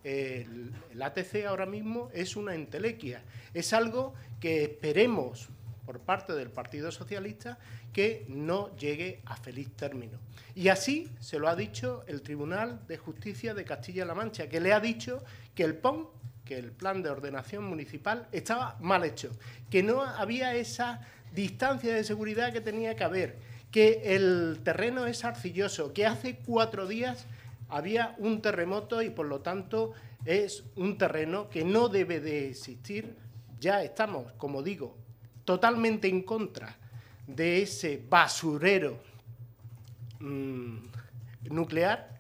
el ATC ahora mismo es una entelequia. Es algo que esperemos por parte del Partido Socialista que no llegue a feliz término. Y así se lo ha dicho el Tribunal de Justicia de Castilla-La Mancha, que le ha dicho que el POM, que el Plan de Ordenación Municipal, estaba mal hecho, que no había esa distancia de seguridad que tenía que haber, que el terreno es arcilloso, que hace 4 días había un terremoto y, por lo tanto, es un terreno que no debe de existir. Ya estamos, como digo, totalmente en contra de ese basurero nuclear